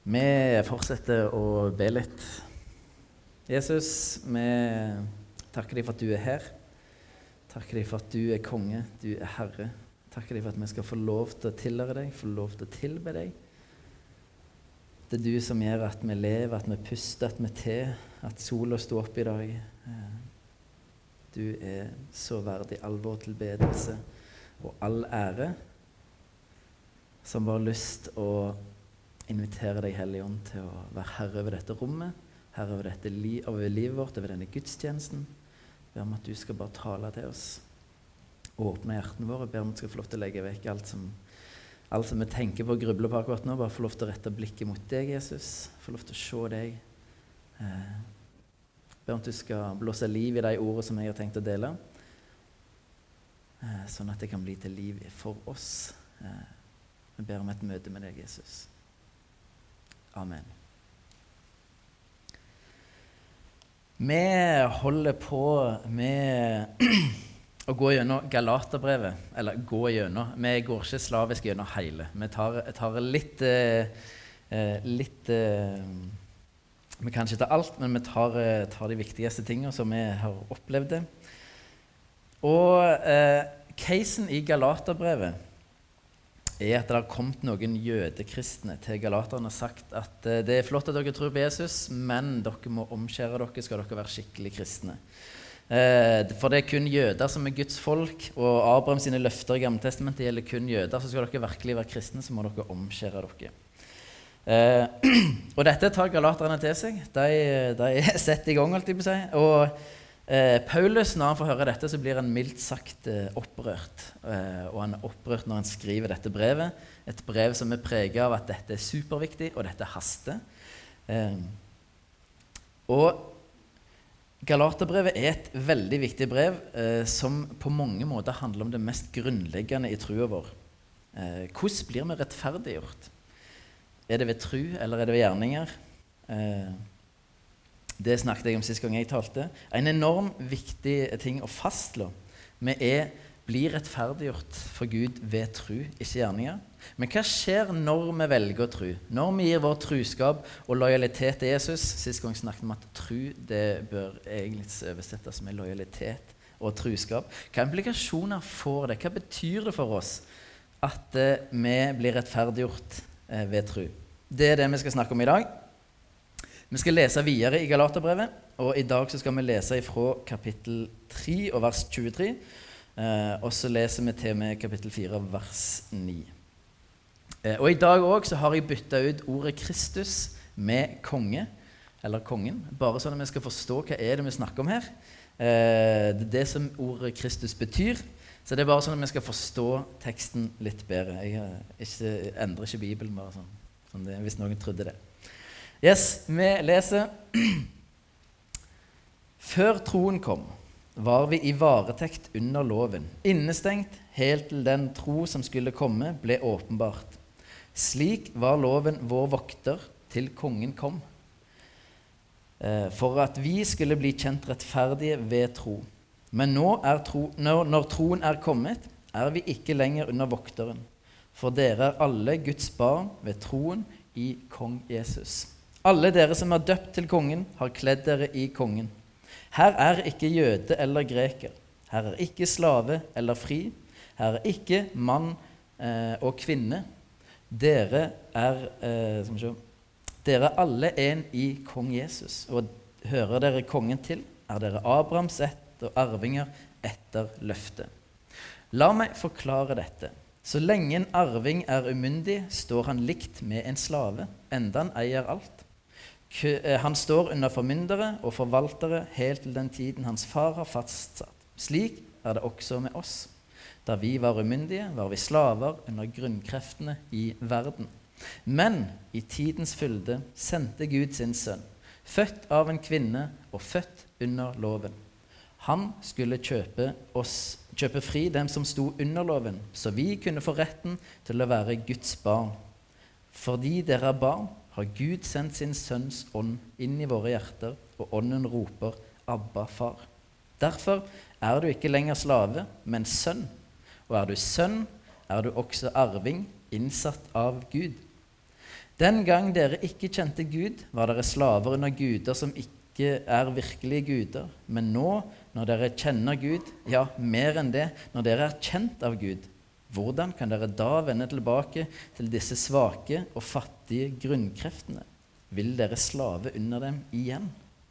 Vi fortsetter å be litt. Jesus, vi takker deg for at du er her. Takker deg for at du er konge, du er herre. Takker deg for at vi skal få lov til å tilhøre deg, få lov til å tilbe deg. Det er du som gjør at vi lever, at vi puster, at vi til, at sola står opp i dag. Du er så verdig all vår tilbedelse og all ære, som bare har lyst å invitere deg, Hellige Ånd, til å være herre over dette rommet, herre over dette over livet vårt, over denne gudstjenesten. Ber om at du skal bare tale til oss, åpne hjertene våre, ber om at du skal få lov til å legge vekk alt som vi tenker på og grubler på akkurat nå, bare få lov til å rette blikket mot deg, Jesus, få lov til å se deg. Ber om at du skal blåse liv i de ordene som jeg har tenkt å dele, sånn at det kan bli til liv for oss. Vi ber om et møte med deg, Jesus. Amen. Vi holder på med å gå gjennom Galaterbrevet, eller gå gjennom. Vi går ikke slavisk gjennom hele. Vi tar litt vi kan ikke ta alt, men vi tar de viktigste tingene som vi har opplevd det. Og casen i Galaterbrevet er at det har kommet noen jødekristne til Galaterne og sagt at det er flott at dere tror på Jesus, men dere må omskjære dere, skal dere være skikkelig kristne. For det er kun jøder som er Guds folk, og Abraham sine løfter i Gamle Testamentet gjelder kun jøder, så skal dere virkelig være kristne, så må dere omskjære dere. Og dette tar galaterne til seg. De er sett i gang, alltid på seg. Og Paulus, når han får høre dette, så blir han mildt sagt opprørt. Og han er opprørt når han skriver dette brevet. Et brev som er preget av at dette er superviktig, og dette haster. Og Galaterbrevet er et veldig viktig brev som på mange måter handler om det mest grunnleggende i troen vår. Hvordan blir vi rettferdiggjort? Er det ved tro, eller er det ved gjerninger? Det snakket jeg om sist gang jeg talte. En enorm viktig ting å fastslå. Vi blir rettferdiggjort for Gud ved tro, ikke gjerninger. Men hva skjer når vi velger å tro? Når vi gir vår truskap og lojalitet til Jesus? Sist gang snakket vi om at tro, det bør egentlig oversettes med lojalitet og truskap. Hva implikasjoner får det? Hva betyr det for oss at vi blir rettferdiggjort ved tro? Det er det vi skal snakke om i dag. Vi skal lese videre i Galaterbrevet, og i dag så skal vi lese fra kapittel 3 og vers 23, og så leser vi til med kapittel 4 vers 9. Og i dag også så har jeg byttet ut ordet Kristus med konge, eller kongen, bare sånn at vi skal forstå hva er det vi snakker om her. Det er det som ordet Kristus betyr, så det er bare sånn at vi skal forstå teksten litt bedre. Jeg endrer ikke Bibelen bare sånn det, hvis noen trodde det. Yes, vi leser. Før troen kom, var vi i varetekt under loven, innestengt helt til den tro som skulle komme ble åpenbart. Slik var loven vår vokter til kongen kom, for at vi skulle bli kjent rettferdige ved tro. Men nå når troen er kommet, er vi ikke lenger under vokteren, for dere er alle Guds barn ved troen i kong Jesus. Alle dere som er døpt til kongen, har kledd dere i kongen. Her er ikke jøde eller greker. Her er ikke slave eller fri. Her er ikke mann og kvinne. Dere er alle en i kong Jesus. Og hører dere kongen til, er dere Abrahams ett og arvinger etter løftet. La meg forklare dette. Så lenge en arving er umyndig, står han likt med en slave, enda han eier alt. Han står under formyndere og forvaltere helt til den tiden hans far har fastsatt. Slik er det også med oss. Da vi var umyndige, var vi slaver under grunnkreftene i verden. Men i tidens fylde sendte Gud sin sønn, født av en kvinne og født under loven. Han skulle kjøpe fri dem som sto under loven, så vi kunne få retten til å være Guds barn. Fordi dere er barn, har Gud sendt sin sønns ånd inn i våre hjerter, og ånden roper, Abba, far. Derfor er du ikke lenger slave, men sønn. Og er du sønn, er du også arving, innsatt av Gud. Den gang dere ikke kjente Gud, var dere slaver under guder som ikke virkelige guder. Men nå, når dere kjenner Gud, ja, mer enn det, når dere kjent av Gud, hvordan kan dere da vende tilbake til disse svake og fattige grunnkreftene? Vil dere slave under dem igjen?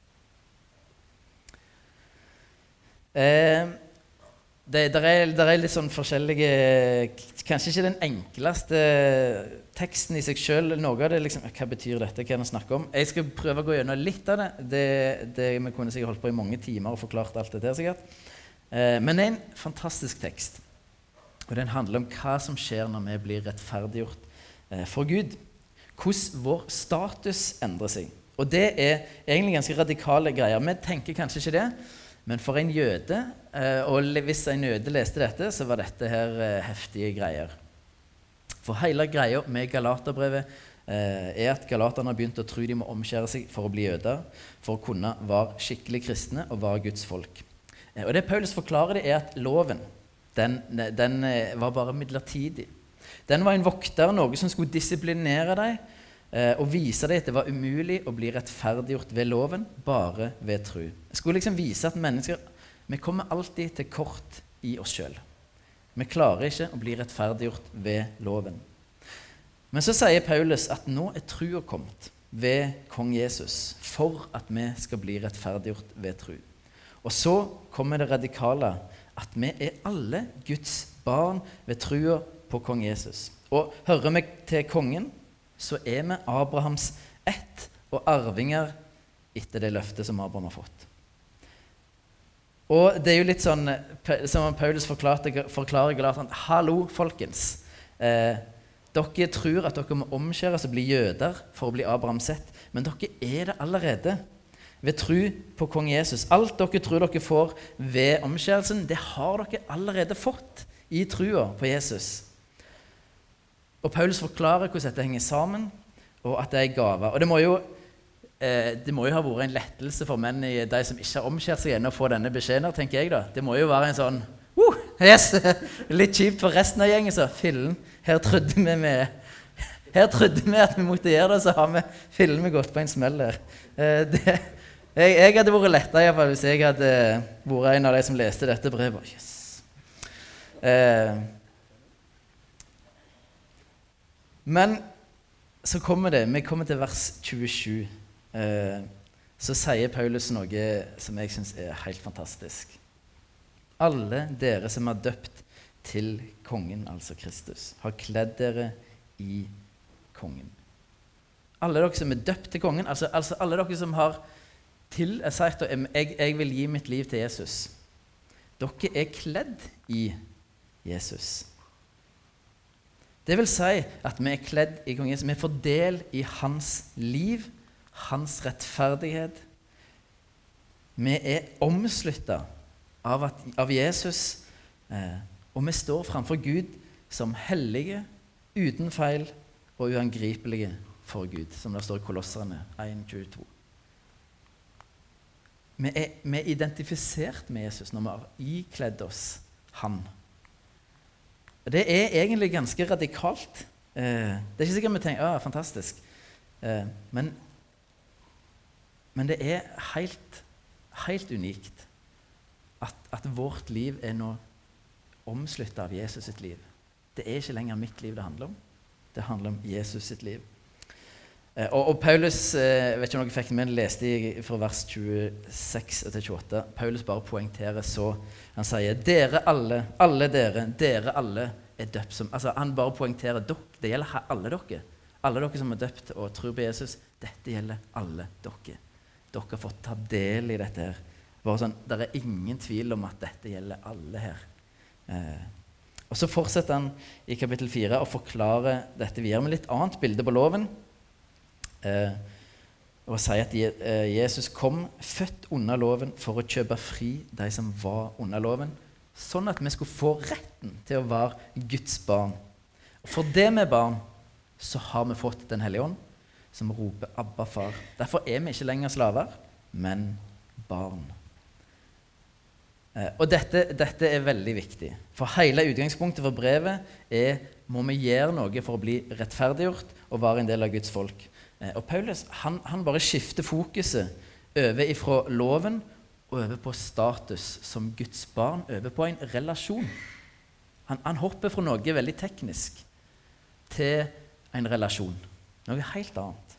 Der er litt sånn forskjellige, kanskje ikke den enkleste teksten i seg selv. Noe av det liksom, hva betyr dette, hva er det snakke om? Jeg skal prøve å gå gjennom litt av det. Vi kunne sikkert holdt på i mange timer og forklart alt det der sikkert. Men det er en fantastisk tekst. Og den handler om hva som skjer når vi blir rettferdiggjort for Gud. Hvordan vår status endrer seg. Og det er egentlig ganske radikale greier. Vi tenker kanskje ikke det, men for en jøde, og hvis en jøde leste dette, så var dette her heftige greier. For hele greia med Galaterbrevet er at galaterne har begynt å tro de må omskjære seg for å bli jøder, for å kunne være skikkelig kristne og være Guds folk. Og det Paulus forklarer det er at loven, den var bare midlertidig. Den var en vokter, noe som skulle disiplinere deg og vise deg at det var umulig å bli rettferdiggjort ved loven, bare ved tro. Det skulle liksom vise at mennesker, vi kommer alltid til kort i oss selv. Vi klarer ikke å bli rettferdiggjort ved loven. Men så sier Paulus at nå er troa kommet ved kong Jesus, for at vi skal bli rettferdiggjort ved tro. Og så kommer det radikale, at vi er alle Guds barn ved troa på kong Jesus. Og hører vi til kongen, så er vi Abrahams ett og arvinger etter det løftet som Abraham har fått. Og det er jo litt sånn, som Paulus forklarer Galaterne, hallo folkens, dere tror at dere må omskjæres og bli jøder for å bli Abrahams ett, men dere er det allerede ved tro på kong Jesus. Alt dere tror dere får ved omskjærelsen, det har dere allerede fått i troa på Jesus. Og Paulus forklarer hvordan dette henger sammen, og at det er gave. Og det må jo ha vært en lettelse for menn i de som ikke har omskjært seg ennå å få denne beskjeden, tenker jeg da. Det må jo være en sånn, yes, litt kjipt for resten av gjengen, så fillen, her trodde vi at vi måtte gjøre det, så har vi fillen gått på en smell der. Jeg hadde vært lettet i hvert fall hvis jeg hadde vært en av de som leste dette brevet. Yes. Men så vi kommer til vers 27, så sier Paulus noe som jeg synes er helt fantastisk. Alle dere som er døpt til kongen, altså Kristus, har kledd dere i kongen. Alle dere som er døpt til kongen, altså alle dere som har sagt at jeg vil gi mitt liv til Jesus. Dere er kledd i Jesus. Det vil si at vi er kledd i kong Jesus. Vi får del i hans liv, hans rettferdighet. Vi er omsluttet av Jesus, og vi står framfor Gud som hellige, uten feil og uangripelige for Gud, som det står i Kolosserne 1:22. Vi er identifisert med Jesus når vi har ikledd oss han. Det er egentlig ganske radikalt. Det er ikke sikkert vi tenker, fantastisk. Men det er helt unikt at vårt liv er nå omsluttet av Jesus sitt liv. Det er ikke lenger mitt liv det handler om. Det handler om Jesus sitt liv. Og Paulus, vet ikke om dere fikk med, leste fra vers 26 til 28. Paulus bare poengterer så. Han sier, dere alle er døpt som. Altså han bare poengterer, det gjelder alle dere. Alle dere som er døpt og tror på Jesus, dette gjelder alle dere. Dere har fått ta del i dette her. Bare sånn, det er ingen tvil om at dette gjelder alle her. Og så fortsetter han i kapittel 4 å forklare dette videre med litt annet bilde på loven. Og sier at Jesus kom født under loven for å kjøpe fri de som var under loven, sånn at vi skulle få retten til å være Guds barn. Og for det med barn, så har vi fått Den hellige ånd, som roper Abba far. Derfor er vi ikke lenger slaver, men barn. Og dette er veldig viktig, for hele utgangspunktet for brevet er må vi gjøre noe for å bli rettferdiggjort og være en del av Guds folk. Og Paulus, han bare skifter fokuset over ifra loven og over på status som Guds barn, over på en relasjon. Han hopper fra noe veldig teknisk til en relasjon, noe helt annet.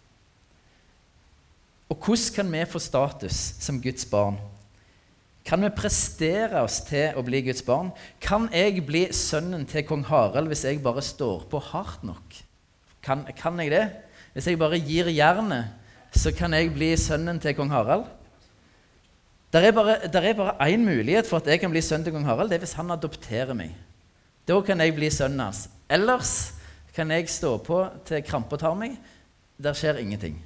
Og hvordan kan vi få status som Guds barn? Kan vi prestere oss til å bli Guds barn? Kan jeg bli sønnen til kong Harald hvis jeg bare står på hardt nok? Kan jeg det? Hvis jeg bare gir jernet, så kan jeg bli sønnen til kong Harald? Der er bare en mulighet for at jeg kan bli sønnen til kong Harald, det er hvis han adopterer meg. Da kan jeg bli sønnen hans. Ellers kan jeg stå på til krampe tar meg. Der skjer ingenting.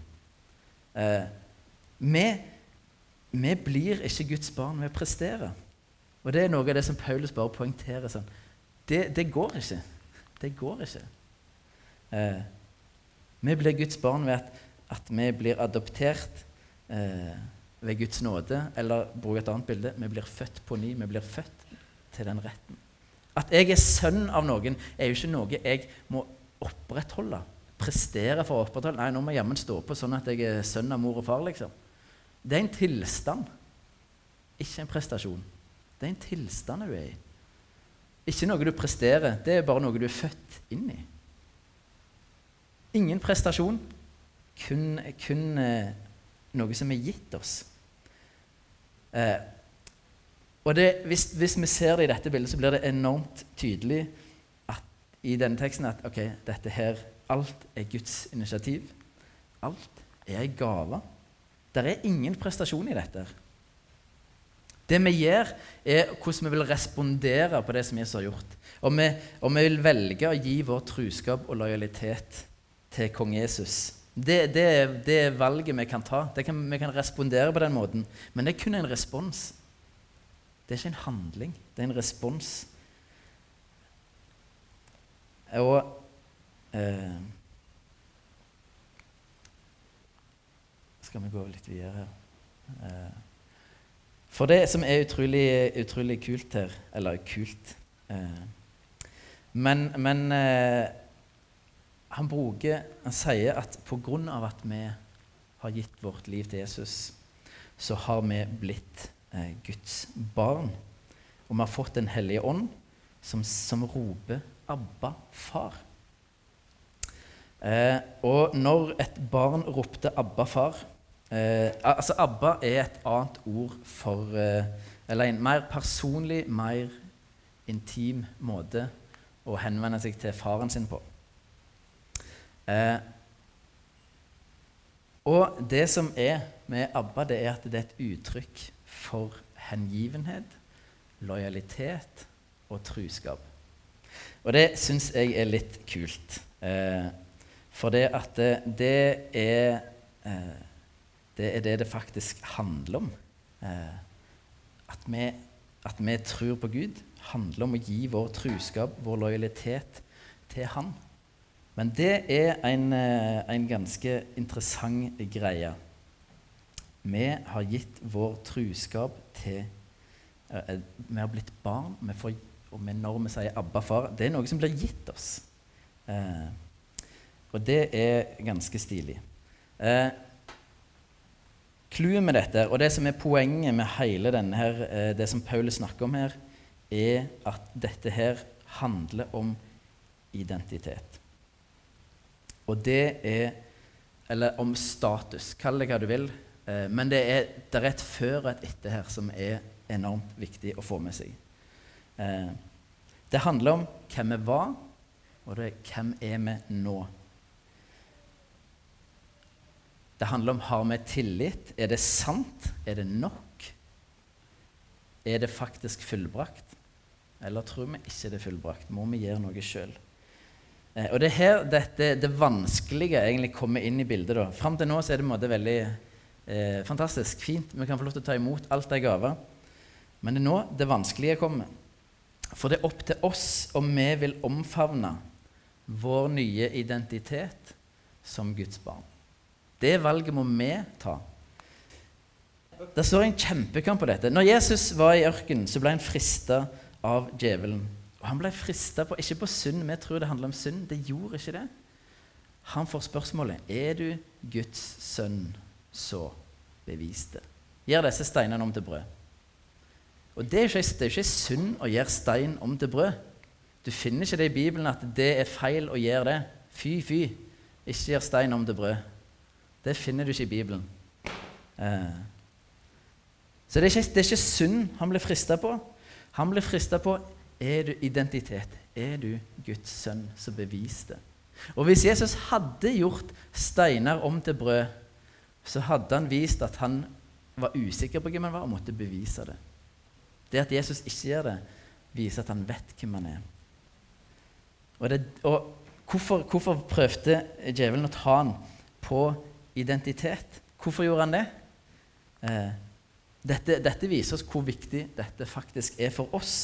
Vi blir ikke Guds barn ved å prestere. Og det er noe av det som Paulus bare poengterer sånn. Det går ikke. Det går ikke. Vi blir Guds barn ved at vi blir adoptert ved Guds nåde, eller bruk et annet bilde, vi blir født på ny, vi blir født til den retten. At jeg er sønn av noen er jo ikke noe jeg må opprettholde, prestere for å opprettholde. Nei, nå må jeg hjemme stå på sånn at jeg er sønn av mor og far, liksom. Det er en tilstand, ikke en prestasjon. Det er en tilstand du er i. Ikke noe du presterer, det er bare noe du er født inn i. Ingen prestasjon, kun noe som er gitt oss. Og hvis vi ser det i dette bildet, så blir det enormt tydelig i denne teksten at ok, dette her, alt er Guds initiativ. Alt er en gave. Det er ingen prestasjon i dette. Det vi gjør, er hvordan vi vil respondere på det som Jesus har gjort. Og vi vil velge å gi vår truskap og lojalitet til kong Jesus. Det er valget vi kan ta. Vi kan respondere på den måten. Men det er kun en respons. Det er ikke en handling. Det er en respons. Og skal vi gå litt videre her. For det som er utrolig kult her, eller kult, men han sier at på grunn av at vi har gitt vårt liv til Jesus, så har vi blitt Guds barn. Og vi har fått den hellige ånd som roper Abba, far. Og når et barn ropte Abba, far, altså Abba er et annet ord for eller en mer personlig, mer intim måte å henvende seg til faren sin på. Og det som er med Abba, det er at det er et uttrykk for hengivenhet, lojalitet og truskap. Og det synes jeg er litt kult, for det at det er det faktisk handler om. At vi tror på Gud handler om å gi vår truskap, vår lojalitet til Han. Men det er en ganske interessant greie. Vi har gitt vår truskap til vi har blitt barn, og når vi sier Abba, far, det er noe som blir gitt oss. Og det er ganske stilig. Clouet med dette, og det som er poenget med hele denne her, det som Paulus snakker om her, er at dette her handler om identitet. Og det er, eller om status, kall det hva du vil, men det er et før og et etter her som er enormt viktig å få med seg. Det handler om hvem vi var, og det er hvem er vi nå. Det handler om, har vi tillit? Er det sant? Er det nok? Er det faktisk fullbrakt? Eller tror vi ikke det er fullbrakt? Må vi gjøre noe selv? Og det er her det vanskelige egentlig kommer inn i bildet. Da. Frem til nå så er det veldig fantastisk, fint. Vi kan få lov til å ta imot alt det gaver. Men det er nå det vanskelige kommer. For det er opp til oss om vi vil omfavne vår nye identitet som Guds barn. Det valget må vi ta. Det står en kjempekamp på dette. Når Jesus var i ørkenen, så ble han fristet av djevelen. Og han ble fristet på, ikke på synd, vi tror det handler om synd, det gjorde ikke det. Han får spørsmålet, du Guds sønn, så bevis det. Gjør disse steinene om til brød. Og det er jo ikke synd å gjøre stein om til brød. Du finner ikke det i Bibelen at det er feil å gjøre det. Fy, ikke gjør stein om til brød. Det finner du ikke i Bibelen. Så det er ikke synd han ble fristet på. Han ble fristet på, du identitet? Du Guds sønn, så bevis det. Og hvis Jesus hadde gjort steiner om til brød, så hadde han vist at han var usikker på hvem han var, og måtte bevise det. Det at Jesus ikke gjør det, viser at han vet hvem han er. Og hvorfor prøvde djevelen å ta han på identitet? Hvorfor gjorde han det? Dette viser oss hvor viktig dette faktisk er for oss.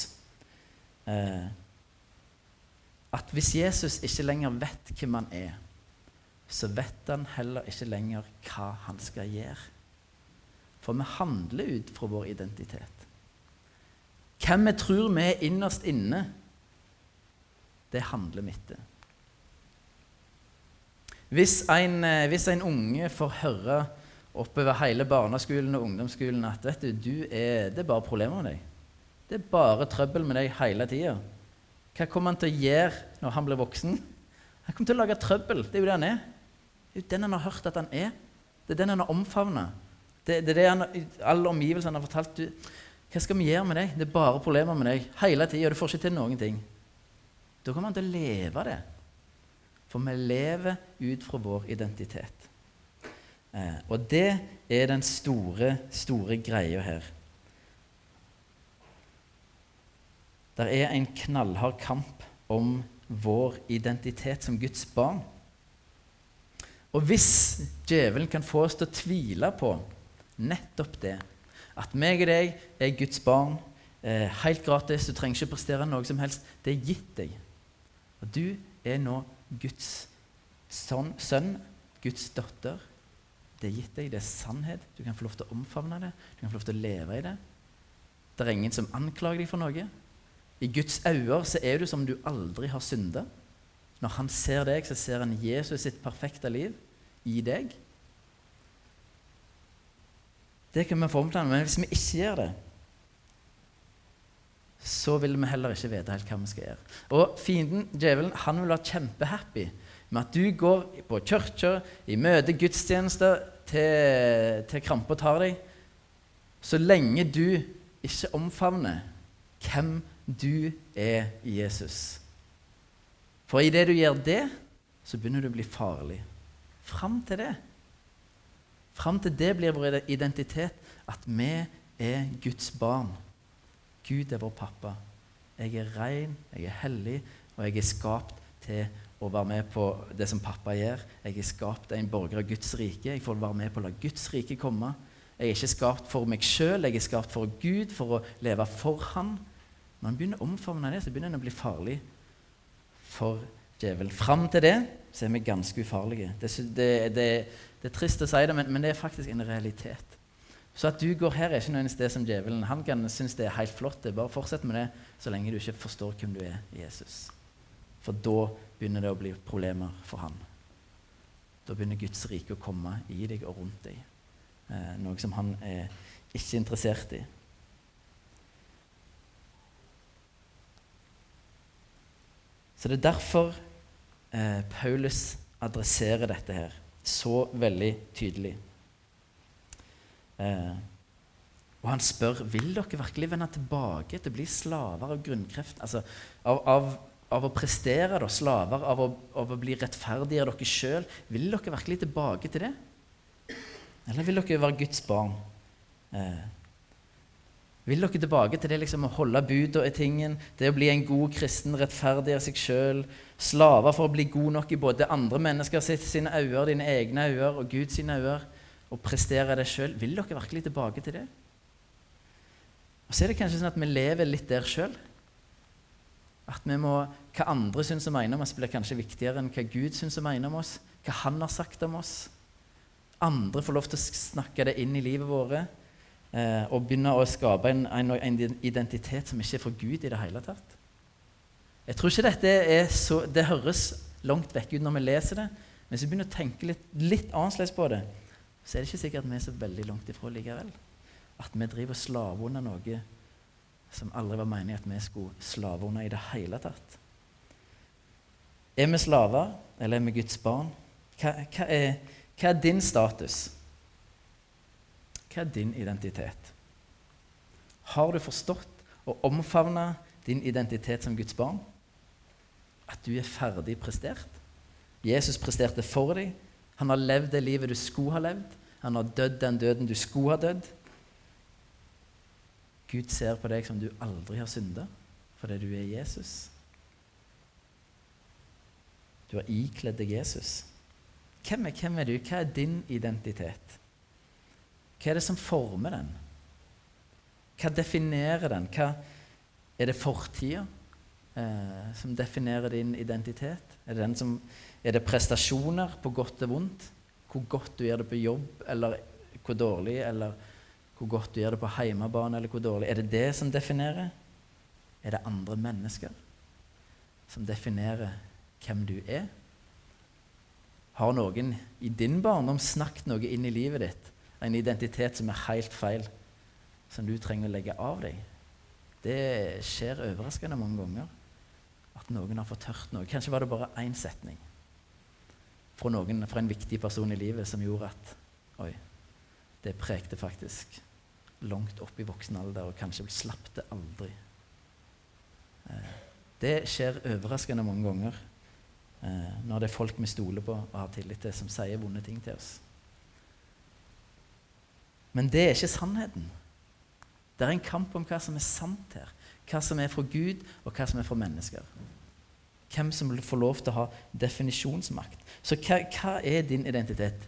At hvis Jesus ikke lenger vet hvem han er, så vet han heller ikke lenger hva han skal gjøre. For vi handler ut fra vår identitet. Hvem vi tror vi er innerst inne, det handler vi etter. Hvis en unge får høre oppover hele barneskolen og ungdomsskolen at vet du, det er bare problemer med deg. Det er bare trøbbel med deg hele tiden. Hva kommer han til å gjøre når han blir voksen? Han kommer til å lage trøbbel. Det er jo det han er. Det er jo den han har hørt at han er. Det er den han har omfavnet. Det er det alle omgivelsene har fortalt. Hva skal vi gjøre med deg? Det er bare problemer med deg hele tiden, og du får ikke til noen ting. Da kommer han til å leve det. For vi lever ut fra vår identitet. Og det er den store greia her. Det er en knallhard kamp om vår identitet som Guds barn. Og hvis djevelen kan få oss til å tvile på nettopp det, at meg og deg er Guds barn, helt gratis, du trenger ikke prestere noe som helst, det er gitt deg. Og du er nå Guds sønn, Guds datter. Det er gitt deg, det er sannhet. Du kan få lov til å omfavne det, du kan få lov til å leve i det. Det er ingen som anklager deg for noe. I Guds øyne så er du som du aldri har syndet. Når han ser deg, så ser han Jesus sitt perfekte liv i deg. Det kan vi få omtale, men hvis vi ikke gjør det, så vil vi heller ikke vite helt hva vi skal gjøre. Og fienden, djevelen, han vil være kjempehappy med at du går på kirker, i møte gudstjenester, til krampe tar deg, så lenge du ikke omfavner hvem du er i Jesus. For i det du gjør det, så begynner du å bli farlig. Fram til det blir vår identitet at vi er Guds barn. Gud er vår pappa. Jeg er ren, jeg er hellig, og jeg er skapt til å være med på det som pappa gjør. Jeg er skapt en borger av Guds rike. Jeg får være med på å la Guds rike komme. Jeg er ikke skapt for meg selv, jeg er skapt for Gud, for å leve for han. Når han begynner å omfavne det, så begynner han å bli farlig for djevelen. Fram til det, så er vi ganske ufarlige. Det er trist å si det, men det er faktisk en realitet. Så at du går her er ikke noe sted som djevelen. Han kan synes det er helt flott. Det er bare fortsett med det, så lenge du ikke forstår hvem du er i Jesus. For da begynner det å bli problemer for han. Da begynner Guds rike å komme i deg og rundt deg. Noe som han er ikke interessert i. Så det er derfor Paulus adresserer dette her så veldig tydelig. Og han spør, vil dere virkelig vende tilbake til å bli slaver av grunnkreft? Altså av å prestere, da, slaver av å bli rettferdige dere selv. Vil dere virkelig tilbake til det? Eller vil dere være Guds barn? Vil dere tilbake til det liksom, å holde bud og tingen, det å bli en god kristen, rettferdig av seg selv, slaver for å bli god nok i både andre mennesker sine øyne, dine egne øyne og Gud sine øyne, og prestere det selv? Vil dere virkelig tilbake til det? Og så er det kanskje sånn at vi lever litt der selv. At vi må, hva andre synes og mener om oss blir kanskje viktigere enn hva Gud synes og mener om oss, hva han har sagt om oss. Andre får lov til å snakke det inn i livet våre, og begynne å skape en identitet som ikke er for Gud i det hele tatt. Jeg tror ikke dette det høres langt vekk ut når vi leser det, men hvis vi begynner å tenke litt annerledes på det, så det ikke sikkert at vi så veldig langt ifra likevel. At vi driver slave under noe som aldri var meningen at vi skulle slave under i det hele tatt. Er vi slaver, eller er vi Guds barn? Hva er din status? Hva er din identitet? Har du forstått og omfavnet din identitet som Guds barn? At du er ferdig prestert? Jesus presterte for deg. Han har levd det livet du skulle ha levd. Han har dødd den døden du skulle ha dødd. Gud ser på deg som du aldri har syndet, fordi du er Jesus. Du har ikledd deg Jesus. Hvem er du? Hva er din identitet? Hva er det som former den? Hva definerer den? Er det fortiden som definerer din identitet? Er det prestasjoner på godt og vondt? Hvor godt du gjør det på jobb, eller hvor dårlig, eller hvor godt du gjør det på hjemmebane, eller hvor dårlig? Er det det som definerer? Er det andre mennesker som definerer hvem du er? Har noen i din barndom snakket noe inn i livet ditt, en identitet som er helt feil, som du trenger å legge av deg? Det skjer overraskende mange ganger, at noen har fått hørt noe. Kanskje var det bare en setning fra en viktig person i livet som gjorde at det prekte faktisk langt opp i voksen alder, og kanskje slapp det aldri. Det skjer overraskende mange ganger når det er folk vi stoler på og har tillit til, som sier vonde ting til oss. Men det er ikke sannheten. Det er en kamp om hva som er sant her, hva som er fra Gud og hva som er fra mennesker. Hvem som får lov til å ha definisjonsmakt. Så hva er din identitet?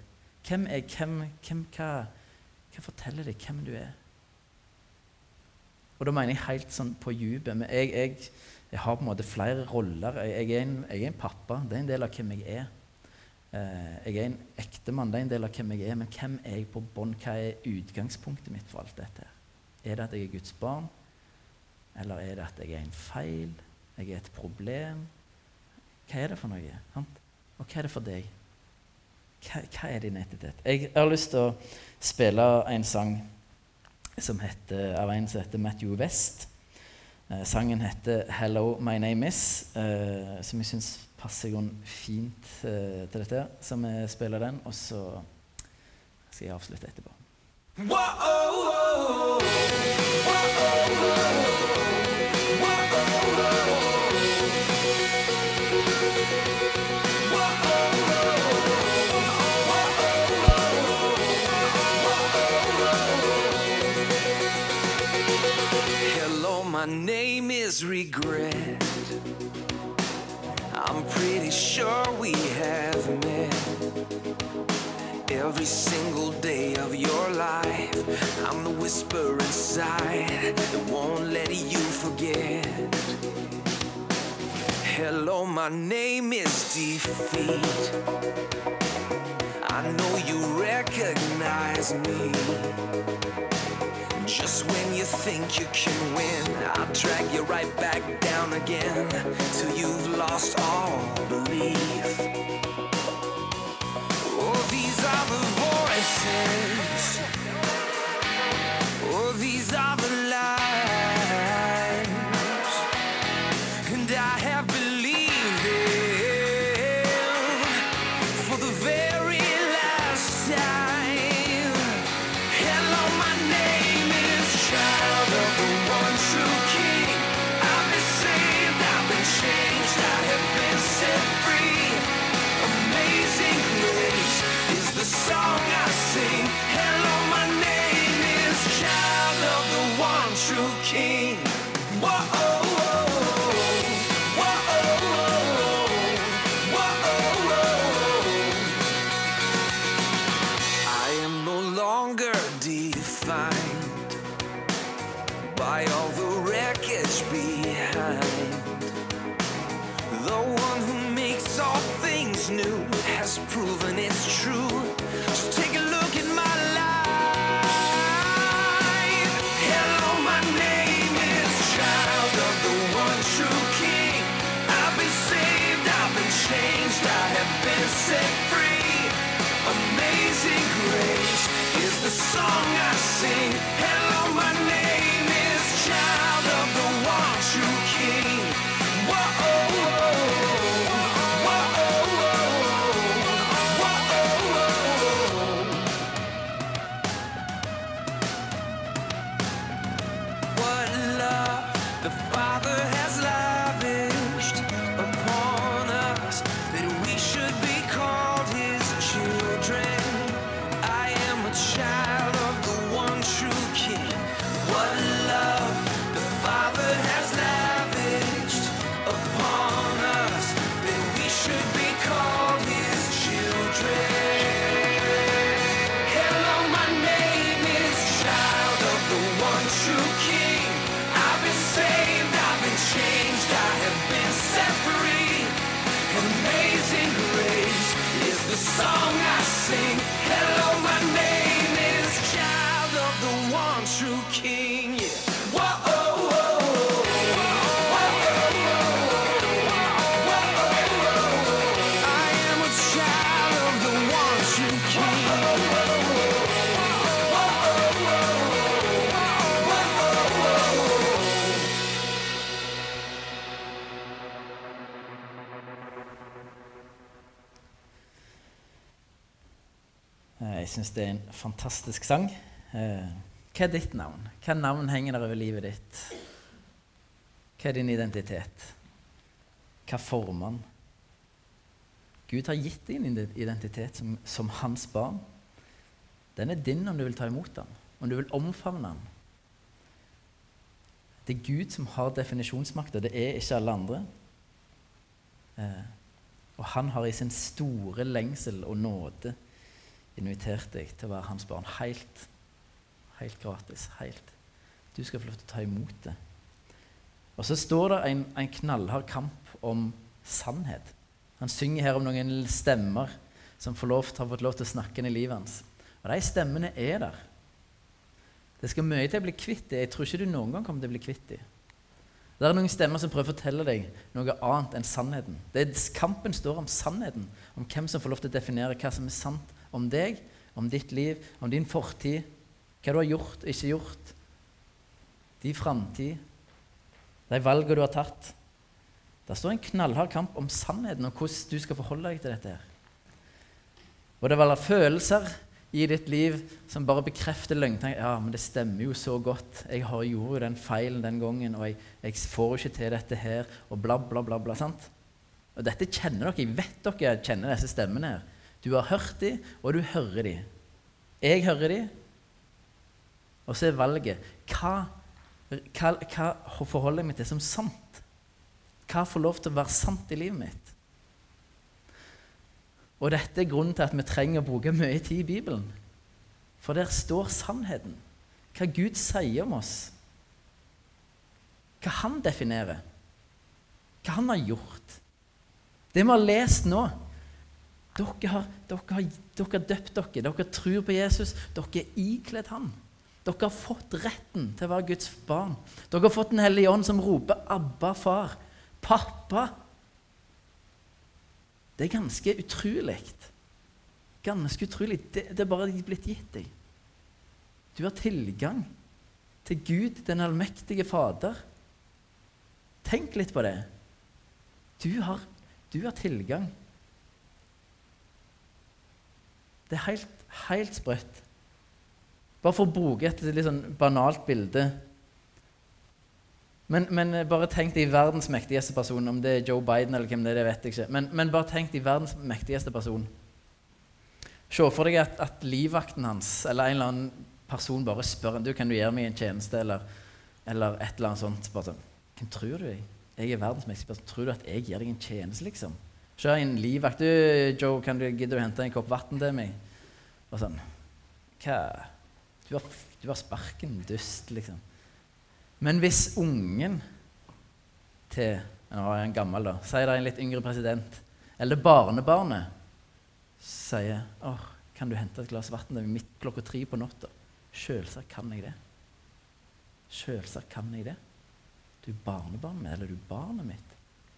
Hva forteller deg hvem du er? Og da mener jeg helt sånn på djupet. Men jeg har på en måte flere roller. Jeg er en pappa, det er en del av hvem jeg er. Jeg er en ektemann, det er en del av hvem jeg er. Men hvem er jeg på bånd? Hva er utgangspunktet mitt for alt dette? Er det at jeg er Guds barn? Eller er det at jeg er en feil? Jeg er et problem? Hva er det for noe? Og hva er det for deg? Hva er din identitet? Jeg har lyst til å spille en sang av en som heter Matthew West. Sangen heter Hello, My Name Is, som jeg synes passer fint til dette, så vi spiller den, og så skal jeg avslutte etterpå. My name is regret. I'm pretty sure we have met. Every single day of your life, I'm the whisper inside that won't let you forget. Hello, my name is defeat. I know you recognize me. Just when you think you can win, I'll drag you right back down again till you've lost all belief. Oh, these are the voices. Oh, these are the lies. And I have believed them for the very last time. Hello, my name is child of the one true King. I've been saved, I've been changed, I have been set free. Amazing grace is the song I sing. Hello, my name is child of the one true King. Whoa. I am no longer defined by all the wreckage behind. The one who makes all things new has proven it's true. Just take a look at my life. Hello, my name is child of the one true King. Jeg synes det en fantastisk sang. Hva ditt navn? Hva navn henger der over livet ditt? Hva din identitet? Hva former den? Gud har gitt din identitet som hans barn. Den din om du vil ta imot den, om du vil omfavne den. Det Gud som har definisjonsmakt, og det ikke alle andre. Og han har i sin store lengsel og nåde invitert deg til å være hans barn helt gratis, helt. Du skal få lov til å ta imot det. Og så står det en knallhard kamp om sannhet. Han synger her om noen stemmer som har fått lov til å snakke inn i livet hans. Og de stemmene der. Det skal mye til å bli kvitt det. Jeg tror ikke du noen gang kommer til å bli kvitt det. Det noen stemmer som prøver å fortelle deg noe annet enn sannheten. Kampen står om sannheten, om hvem som får lov til å definere hva som sant om deg, om ditt liv, om din fortid, hva du har gjort og ikke gjort, din framtid, de valgene du har tatt. Det står en knallhard kamp om sannheten og hvordan du skal forholde deg til dette her. Og det vil være følelser i ditt liv som bare bekrefter løgntanker. Ja, men det stemmer jo så godt. Jeg har gjort den feilen den gangen, og jeg får jo ikke til dette her, og bla, bla, bla, bla, sant? Og dette kjenner dere. Jeg vet dere kjenner disse stemmene her. Du har hørt dem, og du hører dem. Jeg hører dem, og så valget. Hva forholder jeg meg til som sant? Hva får lov til å være sant i livet mitt? Og dette grunnen til at vi trenger å bruke mye tid i Bibelen. For der står sannheten. Hva Gud sier om oss. Hva han definerer. Hva han har gjort. Det vi har lest nå. Dere har døpt dere. Dere tror på Jesus. Dere ikledd han. Dere har fått retten til å være Guds barn. Dere har fått den hellige ånd som roper Abba, far. Pappa. Det ganske utrolig. Ganske utrolig. Det bare blitt gitt deg. Du har tilgang til Gud, den allmektige Fader. Tenk litt på det. Du har tilgang. Det helt sprøtt. Bare for å bruke et litt sånn banalt bilde. Men bare tenk deg i verdens mektigste person, om det Joe Biden eller hvem det vet jeg ikke. Men bare tenk deg i verdens mektigste person. Se for deg at livvakten hans, eller en eller annen person bare spør, du, kan du gjøre meg en tjeneste, eller et eller annet sånt. Bare sånn, hvem tror du jeg? Jeg verdens mektigste person. Tror du at jeg gir deg en tjeneste, liksom? Så en livvakt, du, Joe, gidder du hente en kopp vatten til meg? Og sånn, hva? Du har sparken, dust, liksom. Men hvis ungen til, nå er han gammel da, sier det en litt yngre president, eller barnebarnet, sier, kan du hente et glass vatten til meg midt 3:00 på natta? Selvsagt kan jeg det. Selvsagt kan jeg det. Du barnebarnet mitt, eller du barnet mitt.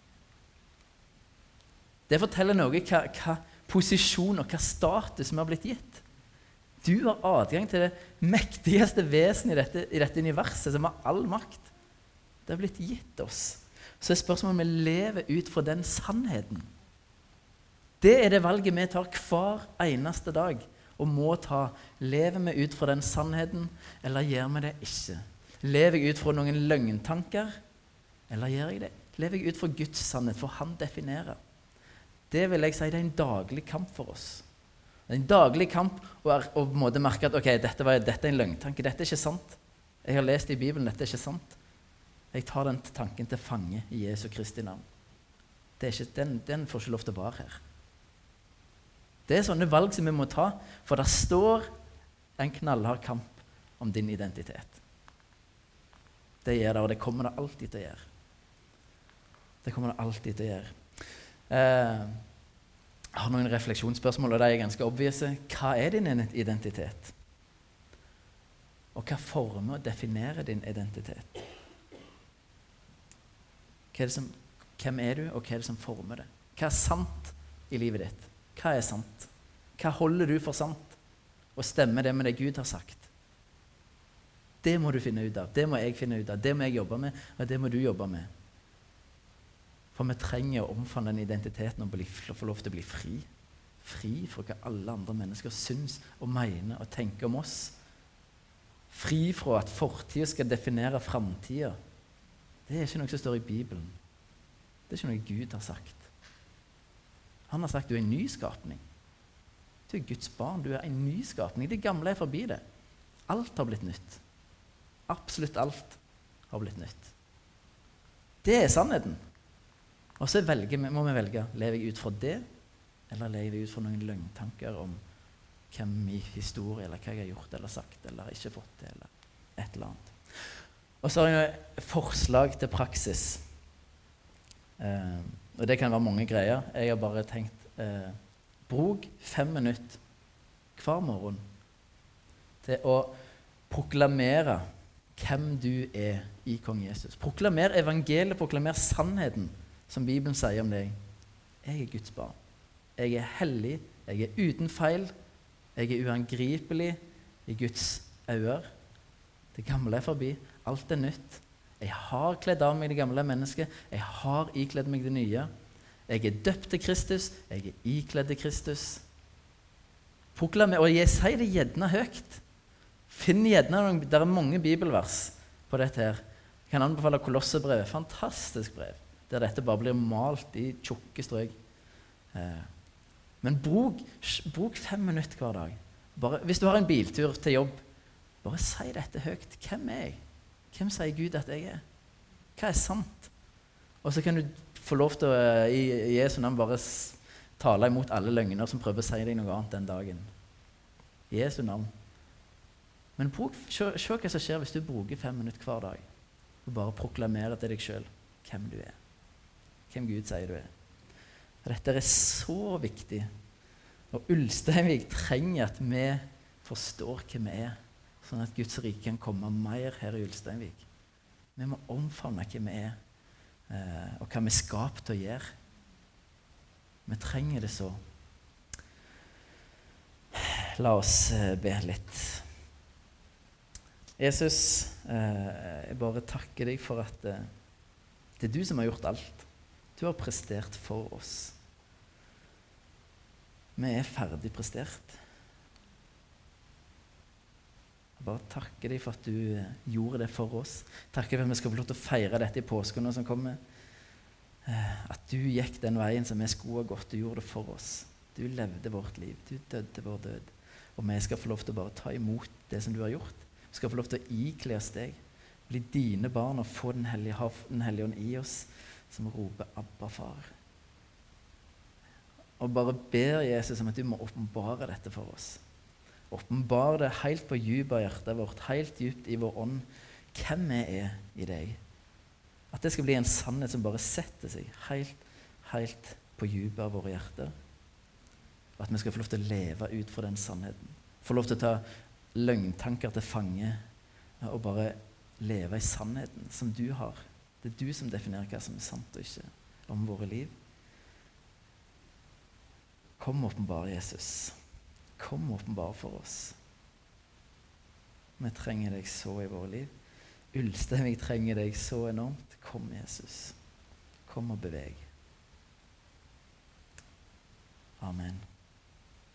Det forteller noe hva posisjon og hva status vi har blitt gitt. Du har adgang til det mektigste vesen i dette universet, som har all makt. Det har blitt gitt oss. Så er spørsmålet om vi lever ut fra den sannheten. Det er det valget vi tar hver eneste dag, og må ta. Lever vi ut fra den sannheten, eller gjør vi det ikke? Lever jeg ut fra noen løgntanker, eller gjør jeg det? Lever jeg ut fra Guds sannhet, for han definerer. Det vil jeg si, det er en daglig kamp for oss. Det er en daglig kamp å på en måte merke at ok, dette er en løgntanke, dette er ikke sant. Jeg har lest i Bibelen, dette er ikke sant. Jeg tar den tanken til fange i Jesu Kristi navn. Det er ikke, den får ikke lov til å være her. Det er sånne valg som vi må ta, for det står en knallhard kamp om din identitet. Det gjør det, og det kommer det alltid til å gjøre. Det kommer det alltid til å gjøre. Jeg har noen refleksjonsspørsmål, og de er ganske obvise. Hva er din identitet? Og hva former og definerer din identitet? Hvem er du, og hva er det som former det? Hva er sant i livet ditt? Hva er sant? Hva holder du for sant? Og stemmer det med det Gud har sagt? Det må du finne ut av. Det må jeg finne ut av. Det må jeg jobbe med, og det må du jobbe med. For vi trenger å omfavne den identiteten og få lov til å bli fri. Fri fra hva alle andre mennesker syns og mener og tenker om oss. Fri fra at fortiden skal definere framtiden. Det er ikke noe som står i Bibelen. Det er ikke noe Gud har sagt. Han har sagt du er en ny skapning. Du er Guds barn, du er en ny skapning. Det gamle er forbi det. Alt har blitt nytt. Absolutt alt har blitt nytt. Det er sannheten. Og så må vi velge, lever jeg ut fra det, eller lever jeg ut fra noen løgntanker om hvem i historie, eller hva jeg har gjort, eller sagt, eller ikke fått det, eller et eller annet. Og så har jeg et forslag til praksis. Og det kan være mange greier. Jeg har bare tenkt, bruk 5 minutter hver morgen til å proklamere hvem du er i Kong Jesus. Proklamer evangeliet, proklamer sannheten som Bibelen sier om deg. Jeg er Guds barn. Jeg er hellig, jeg er uten feil, jeg er uangripelig i Guds øyne. Det gamle er forbi, alt er nytt. Jeg har kledd av meg det gamle mennesket, jeg har ikledd meg det nye. Jeg er døpt til Kristus, jeg er ikledd til Kristus. Proklamer, og jeg sier det gjerne høyt. Finn gjerne, det er mange bibelvers på dette her. Jeg kan anbefale Kolossebrevet, fantastisk brev, der dette bare blir malt i tjukke strøk. Men bruk 5 minutter hver dag. Bare, hvis du har en biltur til jobb, bare si dette høyt. Hvem er jeg? Hvem sier Gud at jeg er? Hva er sant? Og så kan du få lov til å i Jesu navn bare tale imot alle løgner som prøver å si deg noe annet den dagen. I Jesu navn. Men se hva som skjer hvis du bruker 5 minutter hver dag og bare proklamerer til deg selv hvem du er. Hvem Gud sier du er. Dette er så viktig. Og Ulsteinvik trenger at vi forstår hvem vi er, sånn at Guds rike kan komme mer her i Ulsteinvik. Vi må omfavne hvem vi er, og hva vi er skapt til å gjøre. Vi trenger det så. La oss be litt. Jesus, jeg bare takker deg for at det er du som har gjort alt. Du har prestert for oss. Vi er ferdig prestert. Jeg bare takker deg for at du gjorde det for oss. Takker for at vi skal få lov til å feire dette i påsken som kommer. At du gikk den veien som vi skulle ha gått. Du gjorde det for oss. Du levde vårt liv. Du døde vår død. Og vi skal få lov til å bare ta imot det som du har gjort. Vi skal få lov til å ikle oss deg, bli dine barn og få den hellige ånd i oss, som roper Abba, far. Og bare ber Jesus om at du må åpenbare dette for oss. Åpenbare det helt på dypet av hjertet vårt, helt dypt i vår ånd, hvem vi er i deg. At det skal bli en sannhet som bare setter seg helt på dypet av våre hjerter. Og at vi skal få lov til å leve ut fra den sannheten. Få lov til å ta løgntanker til fange og bare leve i sannheten som du har. Det er du som definerer hva som er sant og ikke om våre liv. Kom åpenbar, Jesus. Kom åpenbar for oss. Vi trenger deg så i våre liv. Ulsteinvik trenger deg så enormt. Kom, Jesus. Kom og beveg. Amen.